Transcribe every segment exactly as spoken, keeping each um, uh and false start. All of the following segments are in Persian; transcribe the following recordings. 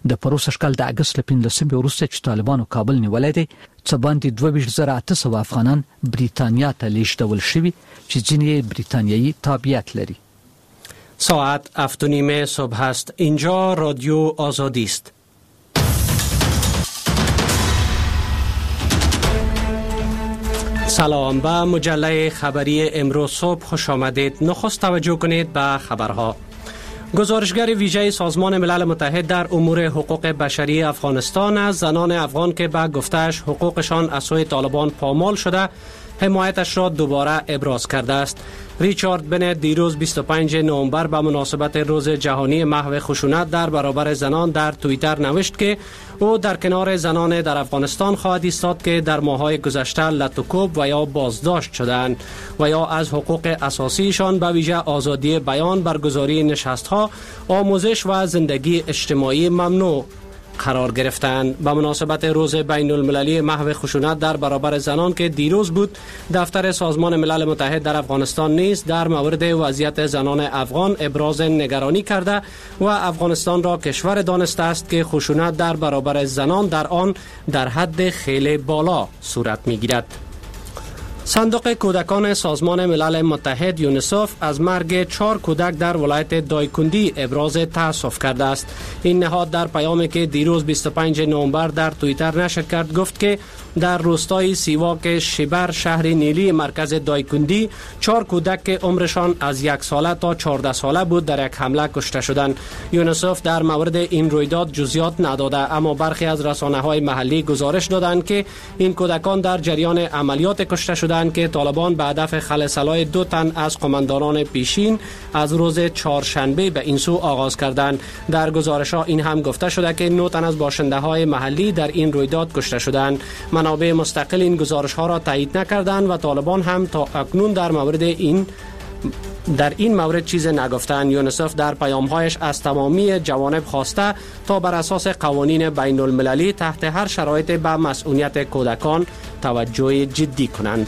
د پروسه شکل د اگست پنځلسمې وروسته چې طالبانو کابل نیولای دی څه باندې دوه ویشت زره اته سوه افغانان بریتانیا ته لیږدول شوي چې ځینې بریتانیایی تابعیت لري. ساعت هفت و نیم صبح است. اینجا رادیو آزادی است. سلام، به مجله خبری امروز صبح خوش آمدید. نخست توجه کنید به خبرها. گزارشگر ویژه سازمان ملل متحد در امور حقوق بشری افغانستان از زنان افغان که به گفته‌اش حقوقشان از سوی طالبان پامال شده حمایتش را دوباره ابراز کرده است. ریچارد بنت دیروز بیست و پنجم نوامبر به مناسبت روز جهانی محو خشونت در برابر زنان در توییتر نوشت که او در کنار زنان در افغانستان خواهد ایستاد که در ماه‌های گذشته لطوکوب و یا بازداشت شدند و یا از حقوق اساسیشان به ویژه آزادی بیان، برگزاری نشست‌ها، آموزش و زندگی اجتماعی ممنوع قرار گرفتند. به مناسبت روز بین المللی محو خشونت در برابر زنان که دیروز بود، دفتر سازمان ملل متحد در افغانستان نیز در مورد وضعیت زنان افغان ابراز نگرانی کرده و افغانستان را کشور دانسته است که خشونت در برابر زنان در آن در حد خیلی بالا صورت می‌گیرد. صندوق کودکان سازمان ملل متحد یونیسف از مرگ چهار کودک در ولایت دایکندی ابراز تأسف کرده است. این نهاد در پیامی که دیروز بیست و پنجم نوامبر در توییتر نشر کرد گفت که در روستای سیواک شیبر شهر نیلی مرکز دایکندی چهار کودک که عمرشان از یک ساله تا چهارده ساله بود در یک حمله کشته شدند. یونیسف در مورد این رویداد جزئیات نداده، اما برخی از رسانه‌های محلی گزارش دادند که این کودکان در جریان عملیات کشته شدند که طالبان به هدف خلسلای دو تن از قماندانان پیشین از روز چهارشنبه به این سو آغاز کردند. در گزارش‌ها این هم گفته شده که نه تن از باشنده‌های محلی در این رویداد کشته شدند. منابع مستقل این گزارش‌ها را تایید نکردند و طالبان هم تا اکنون در مورد این در این مورد چیز نگفتند. یونیسف در پیام‌هایش از تمامی جوانب خواسته تا بر اساس قوانین بین المللی تحت هر شرایط به مسئولیت کودکان توجه جدی کنند.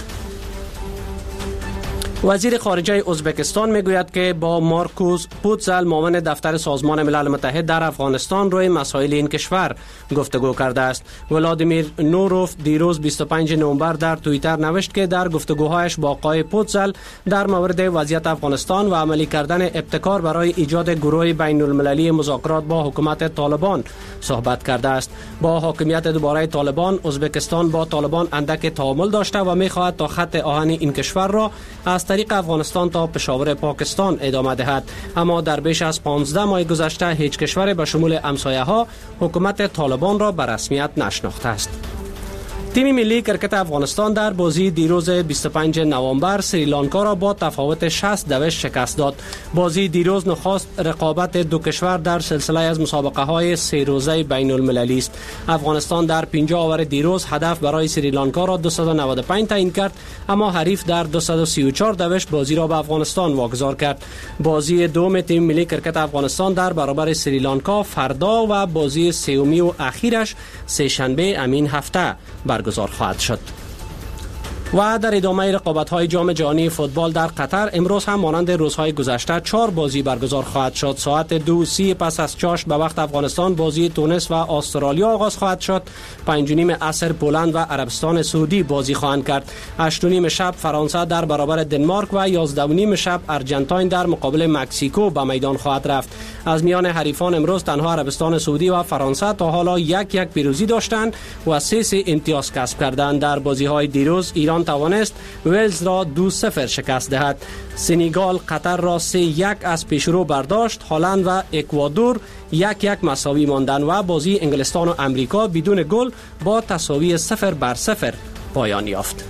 وزیر خارجه ازبکستان میگوید که با مارکوس پوتزل معاون دفتر سازمان ملل متحد در افغانستان روی مسائل این کشور گفتگو کرده است. ولادیمیر نوروف دیروز بیست و پنجم نوامبر در توییتر نوشت که در گفتگوهایش با آقای پوتزل در مورد وضعیت افغانستان و عملی کردن ابتکار برای ایجاد گروه بین المللی مذاکرات با حکومت طالبان صحبت کرده است. با حاکمیت دوباره طالبان، ازبکستان با طالبان اندک تعامل داشته و می‌خواهد تا خط آهن این کشور را از طریق افغانستان تا پشاور پاکستان ادامه دهد، اما در بیش از پانزده ماه گذشته هیچ کشور به شمول همسایه‌ها حکومت طالبان را به رسمیت نشناخته است. تیم ملی کرکت افغانستان در بازی دیروز بیست و پنجم نوامبر سریلانکا را با تفاوت شصت دویست شکست داد. بازی دیروز نخست رقابت دو کشور در سلسله از مسابقه های سه روزه بین المللی است. افغانستان در پنجاه اوور دیروز هدف برای سریلانکا را دویست و نود و پنج تعیین کرد، اما حریف در دویست و سی و چهار دویست بازی را به افغانستان واگذار کرد. بازی دوم تیم ملی کرکت افغانستان در برابر سریلانکا فردا و بازی سومی و اخیرش سه شنبه امین هفته برگزار خواهد شد. و در ادامه رقابت‌های جام جهانی فوتبال در قطر امروز هم مانند روزهای گذشته چهار بازی برگزار خواهد شد. ساعت دو سی پس از چاشت به وقت افغانستان بازی تونس و استرالیا آغاز خواهد شد. پنج و نیم عصر پولند و عربستان سعودی بازی خواهند کرد. هشت و نیم شب فرانسه در برابر دنمارک و یازده و نیم شب ارژانتین در مقابل مکزیکو به میدان خواهد رفت. از میان حریفان امروز تنها عربستان سعودی و فرانسه تا حالا یک یک پیروزی داشتند و سه سه امتیاز کسب کردند. در بازی‌های دیروز ایران توانست ولز را دو صفر شکست دهد. سنگال قطر را سه یک از پیشرو برداشت. هلند و اکوادور یک یک مساوی ماندند و بازی انگلستان و امریکا بدون گل با تساوی صفر بر صفر پایان یافت.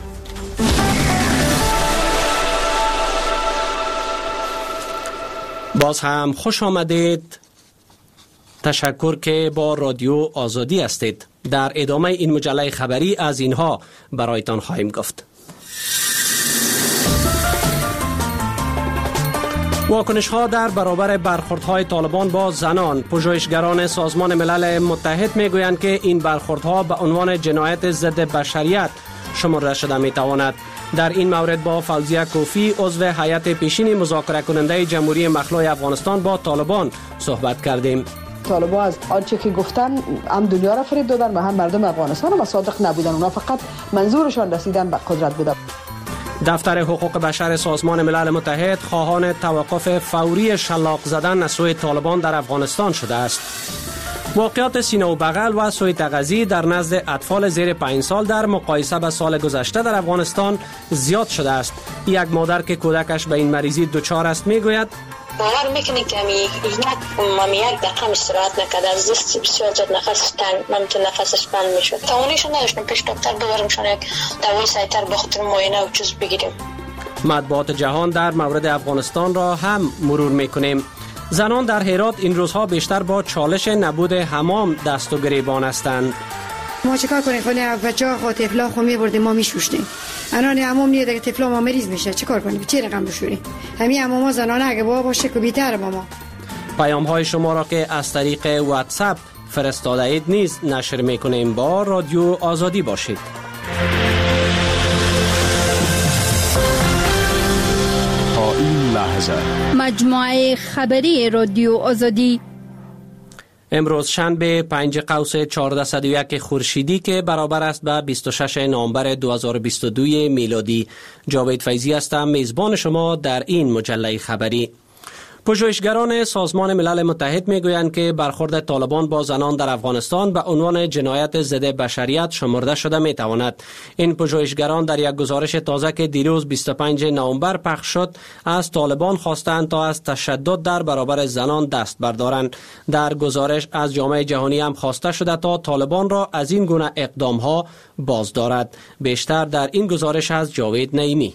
باز هم خوش آمدید. تشکر که با رادیو آزادی هستید. در ادامه این مجله خبری از اینها برایتان خواهیم گفت. واکنش ها در برابر برخوردهای طالبان با زنان. پژوهشگران سازمان ملل متحد میگویند که این برخوردها به عنوان جنایت ضد بشریت شمرده شده میتواند. در این مورد با فوزیه کوفی عضو هیئت پیشین مذاکره کننده جمهوری مخلوع افغانستان با طالبان صحبت کردیم. طالبان از آنچه که گفتن هم دنیا را فریب دادن و هم مردم افغانستان هم صادق نبودن. اونا فقط منظورشان رسیدن به قدرت بوده. دفتر حقوق بشر سازمان ملل متحد خواهان توقف فوری شلاق زدن از سوی طالبان در افغانستان شده است. واقعات سینه و بغل و سوء تغذیه در نزد اطفال زیر پنج سال در مقایسه با سال گذشته در افغانستان زیاد شده است. یک مادر که کودکش به این مریضی دچار است میگوید باور میکنی که می یک مامی یک دقیقه استراحت نکرد، از دست بسیار زد نفس تنگ، ممکن نفسش بند میشد. توانیش نداشتم پیش دکتر ببرمشان یک دوای سریعتر به خاطر معاینه و چیز بگیریم. مطبوعات جهان در مورد افغانستان را هم مرور میکنیم. زنان در هرات این روزها بیشتر با چالش نبود حمام دست و گریبان هستند. ما چیکار کنیم؟ خونه بچه‌ها خو طفلا خو میبردیم ما میشوشتیم. الان حمام نیه دیگه، طفلا ما مریض میشه. چیکار کنیم؟ چه رقم بشوریم؟ همین حمام زنانه اگه بابا باشه که بی‌تر با ما. پیام های شما را که از طریق واتساپ فرستاده اید نیز نشر میکنیم. با رادیو آزادی باشید. تا این لحظه مجموعه خبری رادیو آزادی امروز شنبه پنج قوس چهارصد و یک خورشیدی که برابر است به بیست و شش نوامبر دو هزار و بیست و دو میلادی. جاوید فیضی هستم، میزبان شما در این مجله خبری. پژوهشگران سازمان ملل متحد میگویند که برخورد طالبان با زنان در افغانستان به عنوان جنایت ضد بشریت شمرده شده میتواند. این پژوهشگران در یک گزارش تازه که دیروز بیست و پنج نوامبر پخش شد از طالبان خواستند تا از تشدد در برابر زنان دست بردارند. در گزارش از جامعه جهانی هم خواسته شده تا طالبان را از این گونه اقدامها باز دارد. بیشتر در این گزارش از جاوید نعیمی.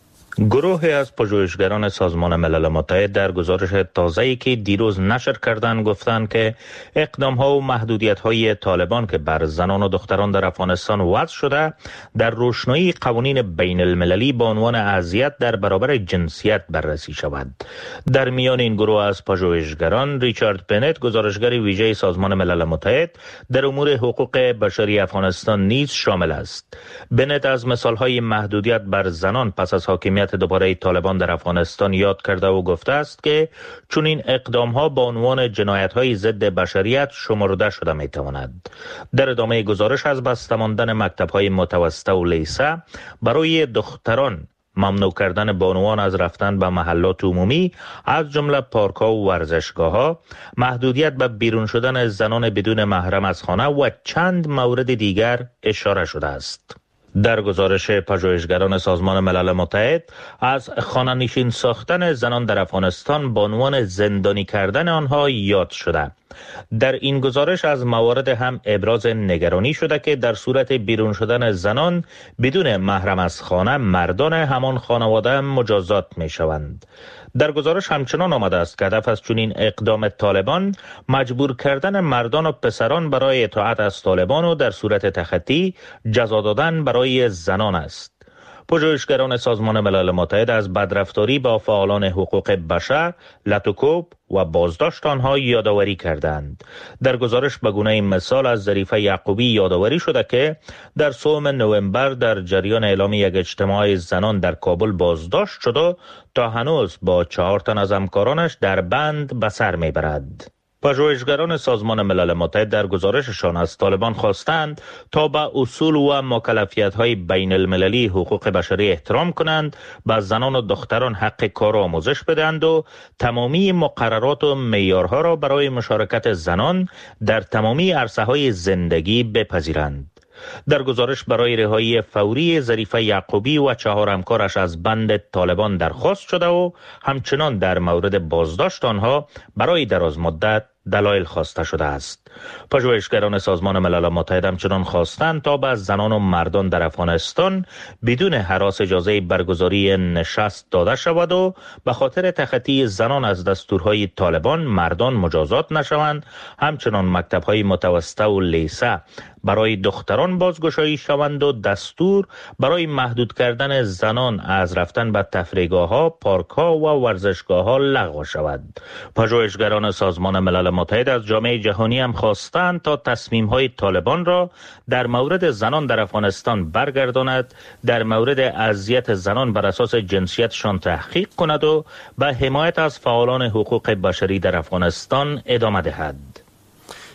گروهی از پژوهشگران سازمان ملل متحد در گزارش تازه‌ای که دیروز نشر کردند گفتند که اقدام‌ها و محدودیت‌های طالبان که بر زنان و دختران در افغانستان وضع شده در روشنایی قوانین بین المللی با عنوان اذیت در برابر جنسیت بررسی شود. در میان این گروه از پژوهشگران ریچارد بنت، گزارشگر ویژه سازمان ملل متحد در امور حقوق بشری افغانستان نیز شامل است. بنت از مثال‌های محدودیت بر زنان پس از حاکمیت دوباره طالبان در افغانستان یاد کرده و گفته است که چون این اقدام‌ها با عنوان جنایت‌های ضد بشریت شمرده شده می‌تواند. در ادامه گزارش از بسته ماندن مکتب‌های متوسطه و لیسه برای دختران، ممنوع کردن بانوان از رفتن به محلات عمومی از جمله پارک‌ها و ورزشگاه‌ها، محدودیت به بیرون شدن زنان بدون محرم از خانه و چند مورد دیگر اشاره شده است. در گزارش پژوهشگران سازمان ملل متحد از خانه‌نشین ساختن زنان در افغانستان با عنوان زندانی کردن آنها یاد شده. در این گزارش از موارد هم ابراز نگرانی شده که در صورت بیرون شدن زنان بدون محرم از خانه، مردان همان خانواده هم مجازات می شوند. در گزارش همچنان آمده است که هدف از چنین اقدام طالبان مجبور کردن مردان و پسران برای اطاعت از طالبان و در صورت تخطی جزا دادن برای زنان است. پژوهشگران سازمان ملل متحد از بدرفتاری با فعالان حقوق بشر، لطوکوب و بازداشت آنها یادآوری کردند. در گزارش به گونه مثال از ظریفه یعقوبی یادآوری شده که در سوم نوامبر در جریان اعلام یک اجتماع زنان در کابل بازداشت شد و تا هنوز با چهار تن از همکارانش در بند به سر میبرد. پژوهشگران سازمان ملل متحد در گزارششان از طالبان خواستند تا به اصول و مکلفیت‌های بین المللی حقوق بشری احترام کنند، به زنان و دختران حق کار و آموزش بدهند و تمامی مقررات و معیارها را برای مشارکت زنان در تمامی عرصه‌های زندگی بپذیرند. در گزارش برای رهایی فوری ظریفه یعقوبی و چهار همکارش از بند طالبان درخواست شده و همچنان در مورد بازداشت آنها برای دراز مدت دلایل خواسته شده است. پژوهشگران سازمان ملل متحد همچنان خواستند تا به زنان و مردان در افغانستان بدون هراس اجازه برگزاری نشست داده شود و به خاطر تخطی زنان از دستورهای طالبان مردان مجازات نشوند. همچنان مکتب‌های متوسطه و لیسه برای دختران بازگشایی شوند و دستور برای محدود کردن زنان از رفتن به تفریحگاه‌ها، پارک‌ها و ورزشگاه‌ها لغو شود. پژوهشگران سازمان ملل متحد از جامعه جهانی هم خواستند تا تصمیم‌های طالبان را در مورد زنان در افغانستان برگرداند، در مورد اذیت زنان بر اساس جنسیتشان تحقیق کند و به حمایت از فعالان حقوق بشری در افغانستان ادامه دهد.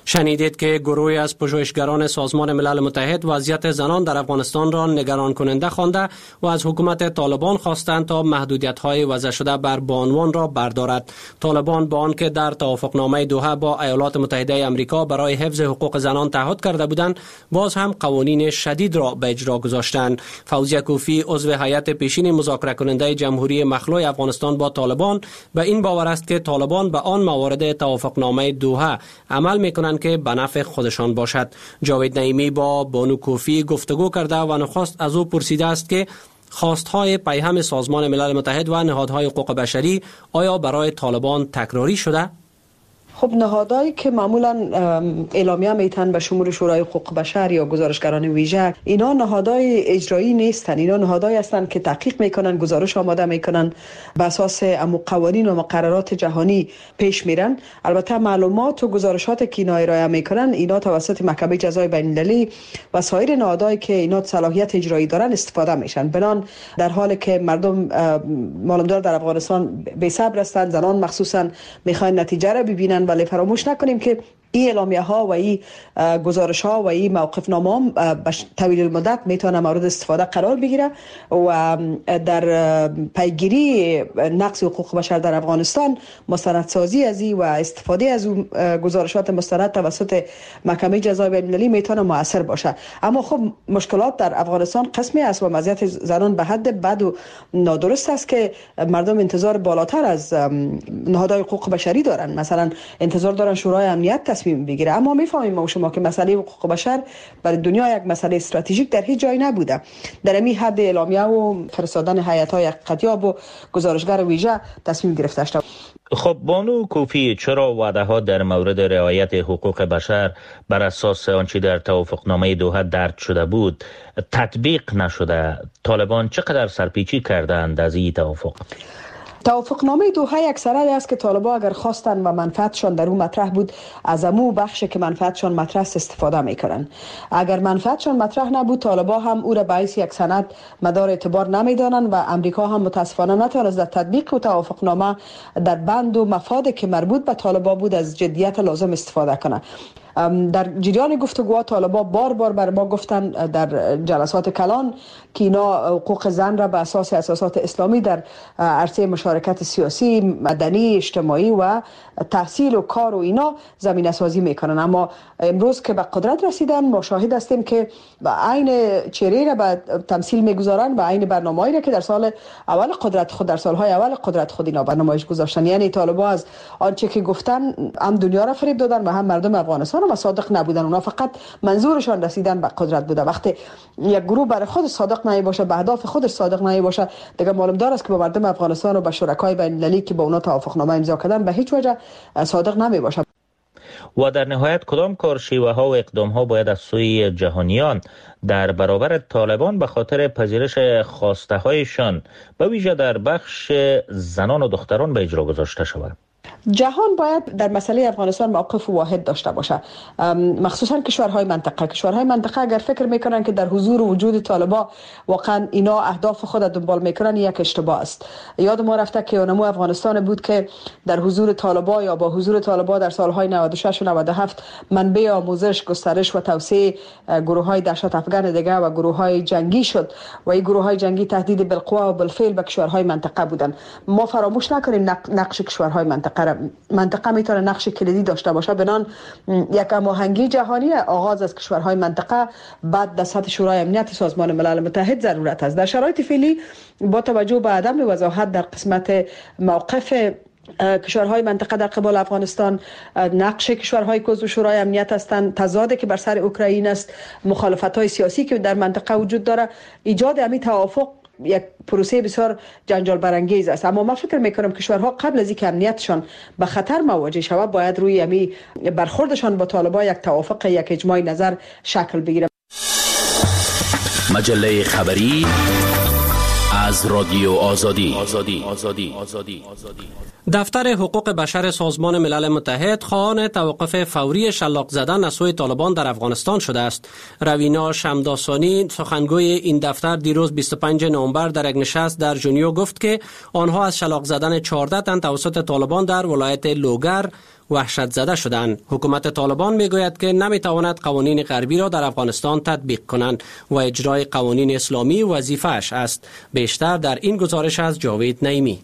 شنیدید که گروهی از پژوهشگران سازمان ملل متحد وضعیت زنان در افغانستان را نگران کننده خوانده و از حکومت طالبان خواستند تا محدودیت‌های وضع شده بر بانوان را بردارد. طالبان با آنکه در توافقنامه دوحه با ایالات متحده آمریکا برای حفظ حقوق زنان تعهد کرده بودند، باز هم قوانین شدید را به اجرا گذاشتند. فوزیه کوفی، عضو هیئت پیشین مذاکره کننده جمهوری مخلوع افغانستان با طالبان، به این باور است که طالبان به آن موارد توافقنامه دوحه عمل می‌کنند که به نفع خودشان باشد. جاوید نعیمی با بانو کوفی گفتگو کرده و نخست از او پرسیده است که خواستهای پیهم سازمان ملل متحد و نهادهای حقوق بشری آیا برای طالبان تکراری شده؟ خب نهادهایی که معمولا اعلامیه میتن به شمول شورای حقوق بشر یا گزارشگران ویژه، اینا نهادهای اجرایی نیستن. اینا نهادهایی هستند که تحقیق میکنن، گزارش آماده میکنن، به اساس امو قوانین و مقررات جهانی پیش میرن. البته معلومات و گزارشات که اینا ارائه میکنن، اینا توسط محکمه جزای بین المللی و سایر نهادهایی که اینا صلاحیت اجرایی دارن استفاده میشن. بنان در حالی که مردم معلومدار در افغانستان بی صبر هستند، زنان مخصوصا میخواین نتیجه را ببینن، ولی فراموش نکنیم که این اعلامیه ها و این گزارش ها و این موقف نامه به طویل المدت میتونه مورد استفاده قرار بگیره و در پیگیری نقض حقوق بشر در افغانستان مستندسازی از این و استفاده از اون گزارشات مستند توسط محکمه جزای بین المللی میتونه مؤثر باشه. اما خب مشکلات در افغانستان قسمی است و وضعیت زنان به حد بد و نادرست است که مردم انتظار بالاتر از نهادهای حقوق بشری دارن. مثلا انتظار دارن شورای امنیت تصمیم بگیره. اما میفهمیم ما شما که مسئله حقوق بشر برای دنیا یک مسئله استراتژیک در هیچ جای نبوده. در همین حد اعلامیه و فرستادن هیئت‌های حقیقتیاب و گزارشگر ویژه تصمیم گرفته شد. خب بانو کوفی، چرا وعده ها در مورد رعایت حقوق بشر بر اساس آنچه در توافقنامه دوحه درج شده بود تطبیق نشده؟ طالبان چقدر سرپیچی کردند از این توافق؟ توافقنامه دوحه یک سند است که طالبان اگر خواستن و منفعتشان در اون مطرح بود، از امو بخش که منفعتشان مطرح است استفاده میکنن. اگر منفعتشان مطرح نبود، طالبان هم او را باعث یک سند مدار اعتبار نمیدانند و امریکا هم متاسفانه نتوانست در تطبیق توافقنامه در بند و مفاد که مربوط به طالبان بود از جدیت لازم استفاده کنه. در جریان گفتگوها طالبان بار بار بر ما گفتن در جلسات کلان که اینا حقوق زن را به اساس اساسات اسلامی در عرصه مشارکت سیاسی، مدنی، اجتماعی و تحصیل و کار و اینا زمینه سازی میکنن. اما امروز که به قدرت رسیدن ما شاهد هستیم که به عین چهره را به تمثیل میگذارن، به عین برنامه‌ای را که در سال اول قدرت خود در سالهای اول قدرت خود اینا برنامه‌اش گذاشتن. یعنی طالبان از آنچه که گفتن هم دنیا را فریب دادن و هم مردم افغانستان و صادق نبودن. اونا فقط منظورشان رسیدن به قدرت بوده. وقتی یک گروه برای خود صادق نمی باشه، به اهداف خودش صادق نمی باشه، دیگه معلوم دار است که با مردم افغانستان و با شرکای بین المللی که با اونا توافقنامه امضا کردن به هیچ وجه صادق نمی باشه. و در نهایت کدام کارشیوه ها و اقدام ها باید از سوی جهانیان در برابر طالبان به خاطر پذیرش خواسته هایشان به ویژه در بخش زنان و دختران به اجرا گذاشته شود؟ جهان باید در مسئله افغانستان موقف واحد داشته باشه، مخصوصا کشورهای منطقه. کشورهای منطقه اگر فکر میکنن که در حضور و وجود طالبان واقعا اینا اهداف خود دنبال میکنن، یک اشتباه است. یاد ما رفته که اونمو افغانستان بود که در حضور طالبان یا با حضور طالبان در سالهای نود و شش و نود و هفت منبع آموزش، گسترش و توسعه گروه‌های دهشت افغان دیگه و گروه‌های جنگی شد و این گروه‌های جنگی تهدید بالقوا و بالفعل به کشورهای منطقه بودن. ما فراموش نکنیم نقش کشورهای منطقه منطقه میتونه نقش کلیدی داشته باشه. بنان یک هماهنگی جهانی آغاز از کشورهای منطقه بعد در سطح شورای امنیت سازمان ملل متحد ضرورت است. در شرایط فعلی با توجه به عدم وضاحت در قسمت موقف کشورهای منطقه در قبال افغانستان، نقش کشورهای که عضو شورای امنیت هستند، تضادی که بر سر اوکراین است، مخالفت‌های سیاسی که در منطقه وجود داره، ایجاد همین توافق یک پروسه بسیار جنجال برانگیز است. اما من فکر میکنم کشورها قبل از اینکه امنیتشان به خطر مواجه شود باید روی امی برخوردشان با طالبان یک توافق، یک اجماع نظر شکل بگیره. مجله خبری از رادیو آزادی. آزادی. آزادی. آزادی. آزادی. دفتر حقوق بشر سازمان ملل متحد خواهان توقف فوری شلاق زدن از سوی طالبان در افغانستان شده است. روینا شمداسانی، سخنگوی این دفتر، دیروز بیست و پنجم نوامبر در یک نشست در ژنو گفت که آنها از شلاق زدن چهارده تن توسط طالبان در ولایت لوگر وحشت زده شدند. حکومت طالبان میگوید که نمیتواند قوانین غربی را در افغانستان تطبیق کنند و اجرای قوانین اسلامی وظیفه‌اش است. بیشتر در این گزارش از جاوید نعیمی.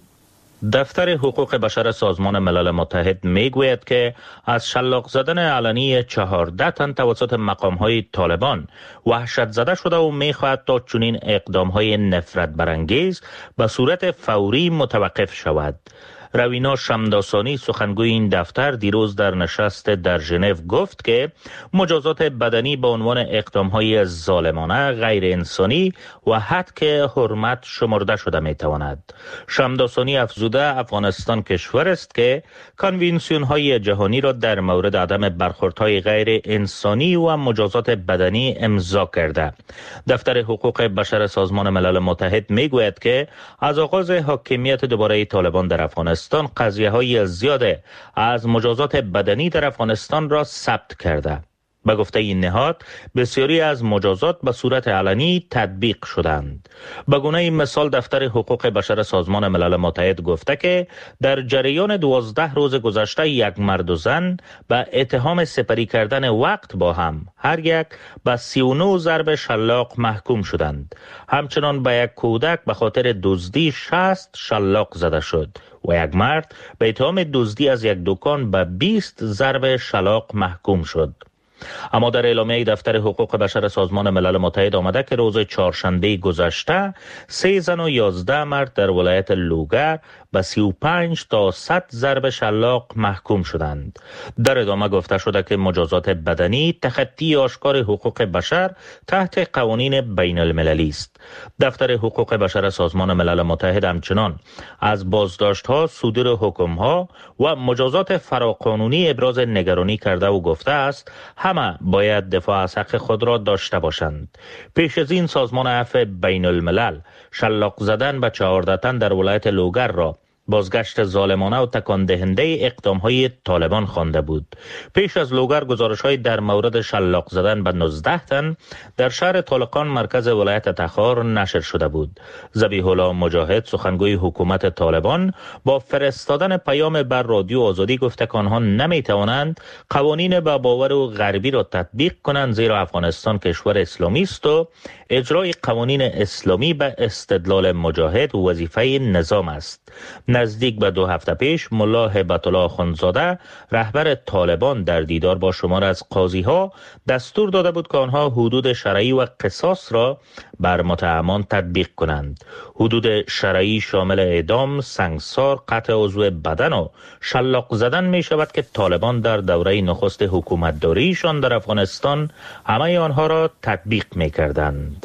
دفتر حقوق بشر سازمان ملل متحد میگوید که از شلاق زدن علنی چهارده تن توسط مقام‌های طالبان وحشت زده شده و میخواهد تا چنین اقدام‌های نفرت برانگیز به صورت فوری متوقف شود. روینا شمداسانی سخنگوی این دفتر دیروز در نشست در ژنو گفت که مجازات بدنی به عنوان اقدام‌های ظالمانه، غیر انسانی و حد حرمت شمرده شده می‌تواند. شمداسانی افزوده افغانستان کشور است که کنوانسیون‌های جهانی را در مورد عدم برخوردهای غیر انسانی و مجازات بدنی امضا کرده. دفتر حقوق بشر سازمان ملل متحد می‌گوید که از آغاز حاکمیت دوباره طالبان در افغانستان قضیه های زیاد از مجازات بدنی در افغانستان را ثبت کرده. به گفته این نهاد بسیاری از مجازات به صورت علنی تطبیق شدند. به گونه مثال دفتر حقوق بشر سازمان ملل متحد گفته که در جریان دوازده روز گذشته یک مرد و زن به اتهام سپری کردن وقت با هم هر یک به سی و نه ضرب شلاق محکوم شدند. همچنان به یک کودک به خاطر دزدی شصت شلاق زده شد و یک مرد به اتهام دزدی از یک دکان به بیست ضرب شلاق محکوم شد. اما در اعلامیه دفتر حقوق بشر سازمان ملل متحد آمده که روز چهارشنبه گذشته سه زن و یازده مرد در ولایت لوگر به سی و پنج تا صد ضرب شلاق محکوم شدند. در ادامه گفته شده که مجازات بدنی تخطی آشکار حقوق بشر تحت قوانین بین المللی است. دفتر حقوق بشر سازمان ملل متحد همچنان از بازداشت‌ها، صدور حکم‌ها و مجازات فراقانونی ابراز نگرانی کرده و گفته است همه باید دفاع از حق خود را داشته باشند. پیش از این سازمان عفو بین الملل شلاق زدن به چهارده تن در ولایت لوگر را بازگشت ظالمانه و تکان دهنده اقدام‌های طالبان خوانده بود. پیش از لوگر گزارش‌های در مورد شلاق زدن به نوزده تن در شهر طالقان مرکز ولایت تخار نشر شده بود. ذبیح الله مجاهد سخنگوی حکومت طالبان با فرستادن پیام بر رادیو آزادی گفته که آنها نمی‌توانند قوانین با باور و غربی را تطبیق کنند زیرا افغانستان کشور اسلامی است و اجرای قوانین اسلامی به استدلال مجاهد وظیفه نظام است. نزدیک به دو هفته پیش ملا هیبت الله اخندزاده رهبر طالبان در دیدار با شمار از قاضی ها دستور داده بود که آنها حدود شرعی و قصاص را بر متهمان تطبیق کنند. حدود شرعی شامل اعدام، سنگسار، قطع عضو بدن و شلاق زدن می شود که طالبان در دوره نخست حکومتداریشان در افغانستان همه آنها را تطبیق می کردند.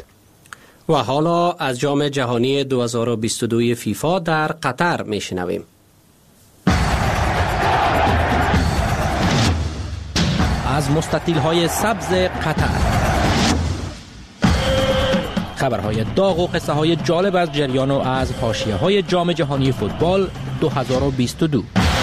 و حالا از جام جهانی دو هزار و بیست و دو فیفا در قطر می شنویم. از مستطیل های سبز قطر خبرهای داغ و قصه های جالب از جریان و از حاشیه های جام جهانی فوتبال دو هزار و بیست و دو.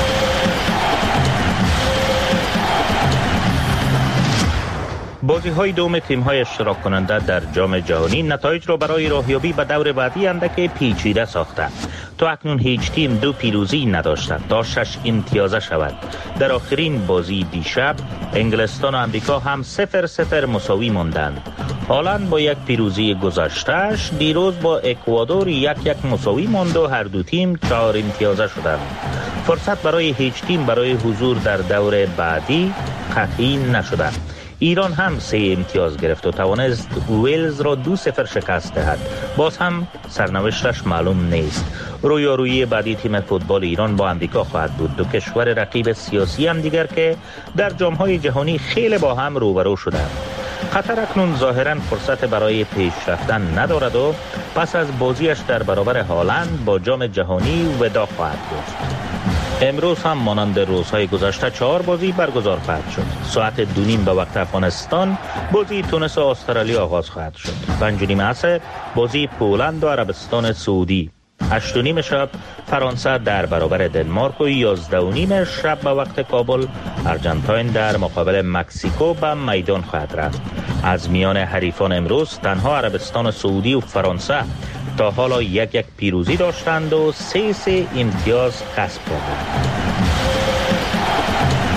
بازی های دوم تیم های اشتراک کننده در جام جهانی نتایج را برای راهیابی به دور بعدی اندک پیچیده ساخته. تا اکنون هیچ تیم دو پیروزی نداشته تا شش امتیازه شود. در آخرین بازی دیشب انگلستان و امریکا هم صفر صفر مساوی ماندند. هالند با یک پیروزی گذشتهش دیروز با اکوادور یک یک مساوی ماند و هر دو تیم چهار امتیازه شدند. فرصت برای هیچ تیم برای حضور در دور بعدی قطعی نشده. ایران هم سه امتیاز گرفت و توانست ویلز را دو صفر شکست دهد. باز هم سرنوشتش معلوم نیست. رویارویی بعدی تیم فوتبال ایران با امریکا خواهد بود. دو کشور رقیب سیاسی هم دیگر که در جام‌های جهانی خیلی با هم روبرو شدند. قطر اکنون ظاهراً فرصت برای پیش رفتن ندارد و پس از بازیش در برابر هالند با جام جهانی وداع خواهد گفت. امروز هم مانند روزهای گذشته چهار بازی برگزار خواهد شد. ساعت دو نیم به وقت افغانستان بازی تونس و استرالیا آغاز خواهد شد. پنج و نیم عصر بازی پولند و عربستان سعودی. هشت و نیم شب فرانسه در برابر دنمارک و یازده و نیم شب به وقت کابل ارژانتین در مقابل مکزیکو به میدان خواهد رفت. از میان حریفان امروز تنها عربستان سعودی و فرانسه تا حالا یک یک پیروزی داشتند و سه سه امتیاز کسب کردند.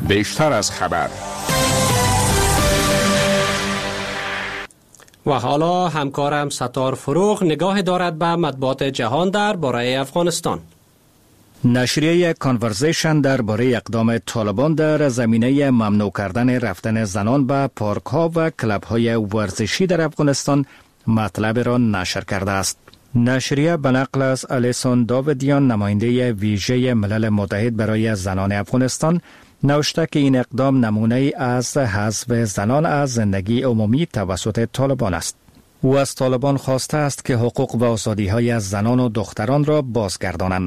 بیشتر از خبر. و حالا همکارم ستار فروغ نگاه دارد به مطبوعات جهان در باره افغانستان. نشریه کانورزیشن درباره اقدام طالبان در زمینه ممنوع کردن رفتن زنان به پارک ها و کلب های ورزشی در افغانستان مطلب را نشر کرده است. نشریه به نقل از الیسون داودیان نماینده ویژه ملل متحد برای زنان افغانستان نوشته که این اقدام نمونه از حذف زنان از زندگی عمومی توسط طالبان است. او از طالبان خواسته است که حقوق و آزادی های از زنان و دختران را بازگردانند.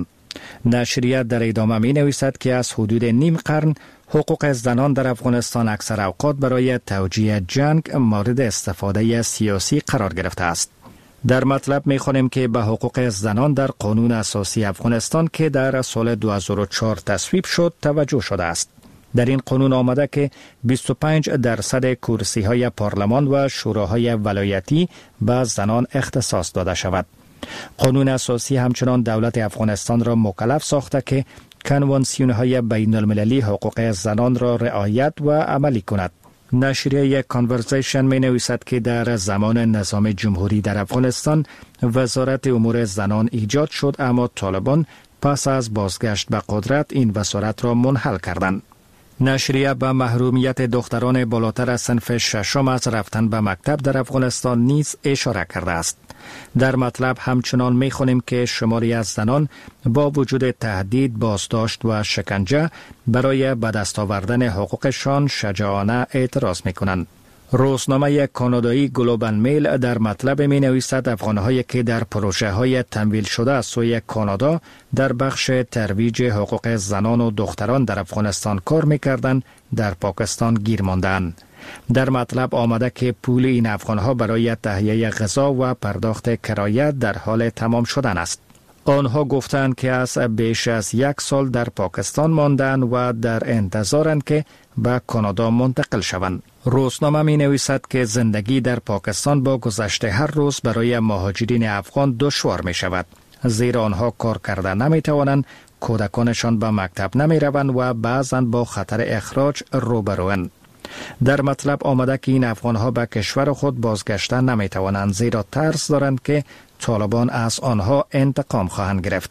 نشریه در ادامه می نویسد که از حدود نیم قرن حقوق زنان در افغانستان اکثر اوقات برای توجیه جنگ مورد استفاده سیاسی قرار گرفته است. در مطلب می خوانیم که به حقوق زنان در قانون اساسی افغانستان که در سال دو هزار و چهار تصویب شد توجه شده است. در این قانون آمده که بیست و پنج درصد کرسی های پارلمان و شوراهای ولایتی به زنان اختصاص داده شود. قانون اساسی همچنان دولت افغانستان را مکلف ساخته که کنوانسیون های بین المللی حقوق زنان را رعایت و عملی کند. نشریه کانورزیشن می نویسد که در زمان نظام جمهوری در افغانستان وزارت امور زنان ایجاد شد، اما طالبان پس از بازگشت به قدرت این وزارت را منحل کردند. نشریه به محرومیت دختران بالاتر از صنف ششم از رفتن به مکتب در افغانستان نیز اشاره کرده است. در مطلب همچنان می خوانیم که شماری از زنان با وجود تهدید، بازداشت و شکنجه برای به دست آوردن حقوقشان شجاعانه اعتراض می کنند. روزنامه کانادایی گلوبال میل در مطلب می نویسد افغانهایی که در پروژه های تمویل شده از سوی کانادا در بخش ترویج حقوق زنان و دختران در افغانستان کار می کردند در پاکستان گیر ماندند. در مطلب آمده که پول این افغانها برای تهیه غذا و پرداخت کرایه در حال تمام شدن است. آنها گفتند که از بیش از یک سال در پاکستان ماندند و در انتظارند که به کانادا منتقل شوند. روزنامه می نویسد که زندگی در پاکستان با گذشت هر روز برای مهاجرین افغان دشوار می شود، زیرا آنها کار کرده نمی توانند، کودکانشان به مکتب نمی روند و بعضاً با خطر اخراج روبروند. در مطلب آمده که این افغانها به کشور خود بازگشتن نمی توانند، زیرا ترس دارند که طالبان از آنها انتقام خواهند گرفت.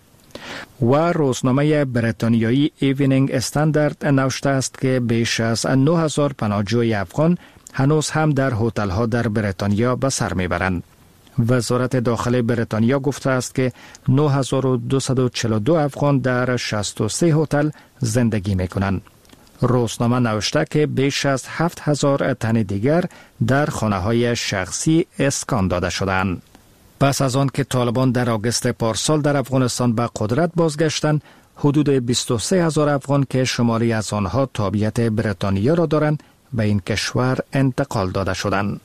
و روزنامه بریتانیایی ایونینگ استاندارد نوشته است که بیش از نه هزار پناهجوی افغان هنوز هم در هتل‌ها در بریتانیا به سر میبرند. وزارت داخلی بریتانیا گفته است که نه هزار و دویست و چهل و دو افغان در شصت و سه هتل زندگی میکنند. روزنامه نوشته که بیش از هفت هزار تن دیگر در خانه‌های شخصی اسکان داده شدند. پس از آن که طالبان در آگوست پارسال در افغانستان به قدرت بازگشتند، حدود بیست و سه هزار افغان که شماری از آنها تابعیت بریتانیا را دارند به این کشور انتقال داده شدند.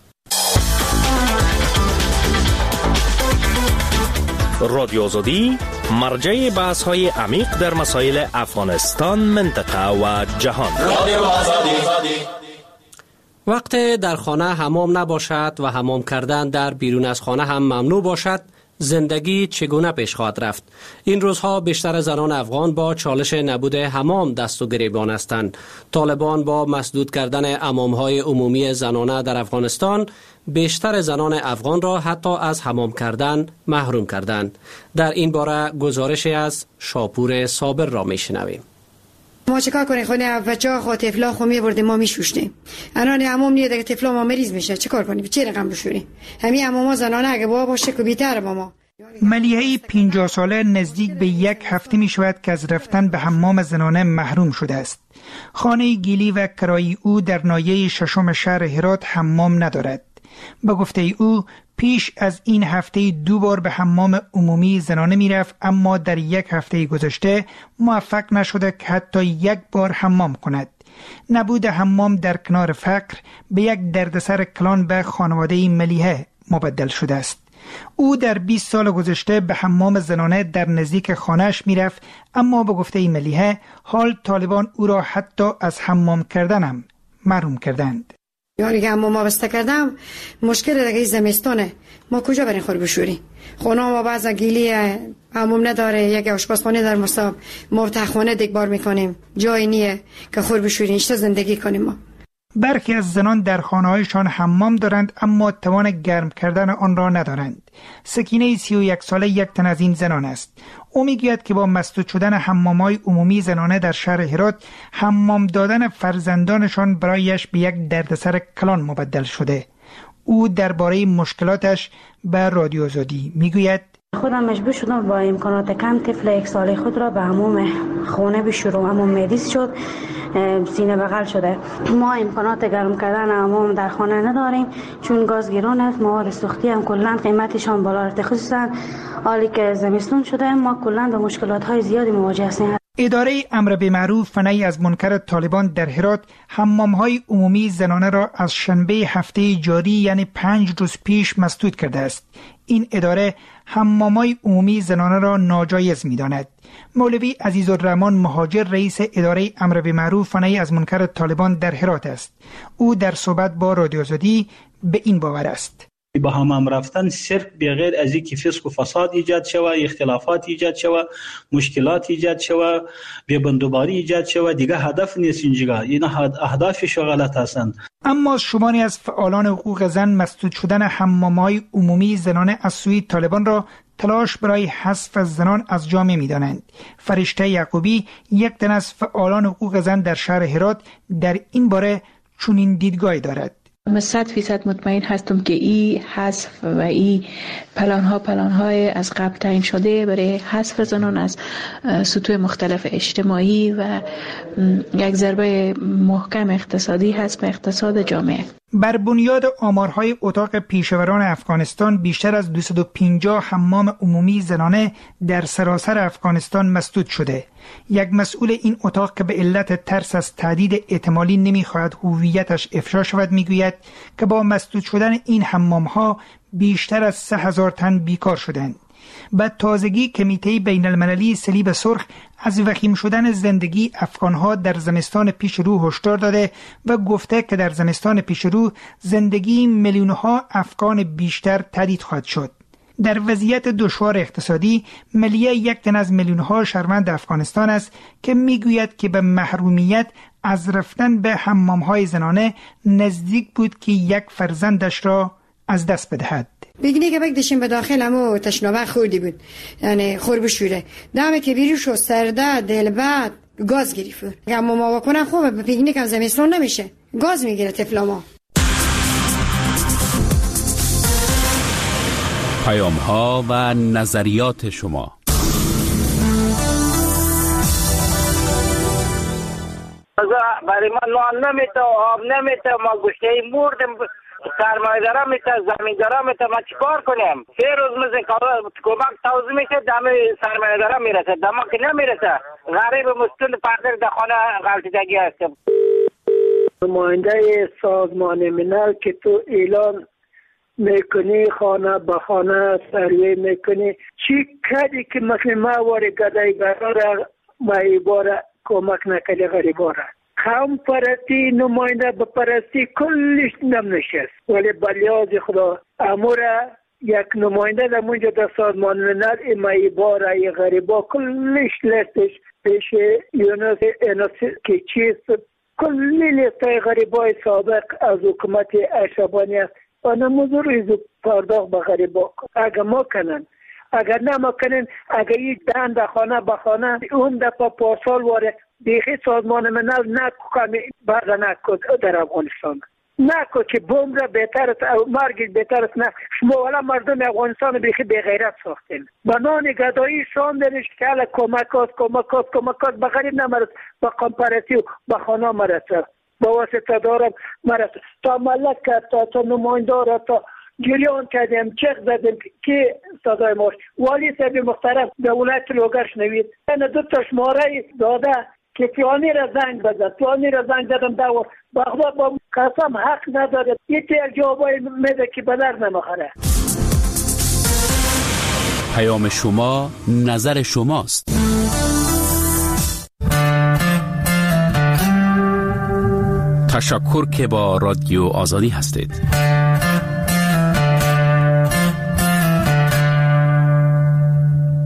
رادیو آزادی مرجع بحث های عمیق در مسائل افغانستان، منطقه و جهان. رادیو آزادی. وقت در خانه حمام نباشد و حمام کردن در بیرون از خانه هم ممنوع باشد، زندگی چگونه پیش خواهد رفت؟ این روزها بیشتر زنان افغان با چالش نبود حمام دست و گریبان هستند. طالبان با مسدود کردن حمام‌های عمومی زنانه در افغانستان بیشتر زنان افغان را حتی از حمام کردن محروم کردند. در این باره گزارشی از شاپور صابر را میشنویم. ما چیکار کنیم؟ خونه بچه‌ها خو طفلا خو میبردیم ما میشوشتیم. الان عموم نیه دیگه طفلا ما مریض میشه، چیکار کنیم؟ چه رقم بشوریم؟ همین عموما زنانه اگه بابا باشه که بی‌تر با ما. ملیحه پنجاه ساله نزدیک به یک هفته می شود که از رفتن به حمام زنانه محروم شده است. خانه گیلی و کرایی او در ناحیه ششم شهر هرات حمام ندارد. به گفته او پیش از این هفته دو بار به حمام عمومی زنانه می رفت، اما در یک هفته گذشته موفق نشده که حتی یک بار حمام کند. نبود حمام در کنار فقر به یک دردسر کلان به خانواده ملیحه مبدل شده است. او در بیست سال گذشته به حمام زنانه در نزدیک خانه‌اش میرفت، اما به گفته ملیحه حال طالبان او را حتی از حمام کردن هم محروم کردند. یعنی که حمام ما بسته کردم مشکل دیگه زمستانه، ما کجا بریم خور بشوریم؟ خونه ما بعضا گیلیه، حمام نداره، یک آشپزخانه در مصاب، ما تخمانه دیگبار میکنیم، جای نیه که خور بشوریم، اشتا زندگی کنیم. ما برخی از زنان در خانه‌هایشان حمام دارند اما توان گرم کردن آن را ندارند. سکینه سی و یک ساله یک تن از این زنان است. او میگوید که با مسدود شدن حمام‌های عمومی زنانه در شهر هرات، حمام دادن فرزندانشان برایش به یک دردسر کلان مبدل شده. او درباره مشکلاتش به رادیو آزادی میگوید: خودم مجبور شدم با امکانات کم طفل یک ساله خود را به حمام خانه بشورم، اما مریض شد، سینه بغل شده. ما امکانات گرم کردن حمام در خانه نداریم چون گاز گران است، مواد سوختی هم کلا قیمتشان بالا رفته، خصوصا حالی که زمستون شده ما کلا با مشکلات های زیادی مواجه هستیم. اداره امر به معروف و نهی از منکر طالبان در هرات حمام‌های عمومی زنانه را از شنبه هفته جاری یعنی پنج روز پیش مسدود کرده است. این اداره حمام‌های عمومی زنانه را ناجایز می‌داند. مولوی عزیزالرحمن مهاجر رئیس اداره امر به معروف و نهی از منکر طالبان در هرات است. او در صحبت با رادیو آزادی به این باور است: با حمام رفتن صرف بغیر از اینکه فسق و فساد ایجاد شود، اختلافات ایجاد شود، مشکلات ایجاد شود، بی‌بندوباری ایجاد شود، دیگه هدف نیست. اینجا اینا اهدافش غلط هستند. اما شماری از فعالان حقوق زن مسدود شدن حمام‌های عمومی زنانه از سوی طالبان را تلاش برای حذف زنان از جامعه می‌دانند. فرشته یعقوبی، یک تن از فعالان حقوق زن در شهر هرات، در این باره چنین دیدگاهی دارد: من صد فیصد مطمئن هستم که این حذف و این پلان ها پلان های از قبل تعیین شده برای حذف زنان از سطوح مختلف اجتماعی و یک ضربه محکم اقتصادی هست به اقتصاد جامعه. بر بنیاد آمارهای اتاق پیشوران افغانستان، بیشتر از دویست و پنجاه حمام عمومی زنانه در سراسر افغانستان مسدود شده. یک مسئول این اتاق که به علت ترس از تهدید احتمالی نمیخواهد هویتش افشا شود میگوید که با مسدود شدن این حمام‌ها بیشتر از سه هزار تن بیکار شدند. به تازگی کمیته بین المللی صلیب سرخ از وخیم شدن زندگی افغانها در زمستان پیش رو هشدار داده و گفته که در زمستان پیش رو زندگی میلیونها افغان بیشتر تهدید خواهد شد. در وضعیت دشوار اقتصادی، ملیه یک تن از میلیونها شهروند افغانستان است که میگوید که به محرومیت از رفتن به حمام‌های زنانه نزدیک بود که یک فرزندش را از دست بدهد. بگینی که بگدشیم به داخل همو تشنابه خوردی بود، یعنی خور بشوره دمه که بیروش و سرده دل بعد گاز گریفور اما ما بکنن خوبه. به پیکنیک هم زمستان نمیشه، گاز میگیره طفلا ما. پیام ها و نظریات شما. برای ما نان نمیته، آب نمیته، ما گوشته مردم، سرمایه دارم میته، زمین دارم میته، ما چیکار کنیم؟ سه روز مثل کمک توضیح میشه، دم سرمایه دارم میرسه، دم که نمیرسه. غریب مستون پردر در خانه غلطیدگی هستم. نماینده سازمان ملل که تو اعلان میکنی، خانه به خانه سروی میکنی، چی کردی که مثل ما واری گدای برای مایباره کمک نکردی غریباره؟ قوم پرستی، نماینده بپرستی، کلش نمیشست. ولی بلیاز خدا اموره یک نماینده در منجا در سازمان ملل ایمایی باره ای غریبا کلش لستش پیش یونس ایناس که چیست، کلی لستای غریبای سابق از حکومت اشربانی است و نموزو ریزو پرداخت به غریبا. اگر ما کنن، اگر نما کنن، اگر یک دهن در خانه به خانه اون دفعه پارسال واره دیخی سازمان ملل نکو کمی بعد نکو در افغانستان نکو که بوم را بهتر است، مرگ بهتر است. نه شما والا مردم افغانستان بیخی به غیرت ساختین، بنان گدایی شاندنش که حالا کمک هست کمک هست کمک هست به غریب نمرد، به قمپرسی و به خانه مرسد، با واسطه دارم مرسد تا ملک کرد، تا تا نمایندار تا جریان کردیم، چک زدیم که صدای ماش والی صاحب محترم دولت لوگرش نوید این دو تا شماره داده که فلانی را زنگ بزن، فلانی را زنگ زدم دو بخدا با قسم حق نداره، یه تیر جوابای میده که بدر نمخره. پیام شما نظر شماست. تشکر که با رادیو آزادی هستید.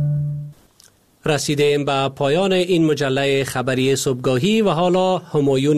رسیدیم به پایان این مجله خبری صبحگاهی و حالا همایون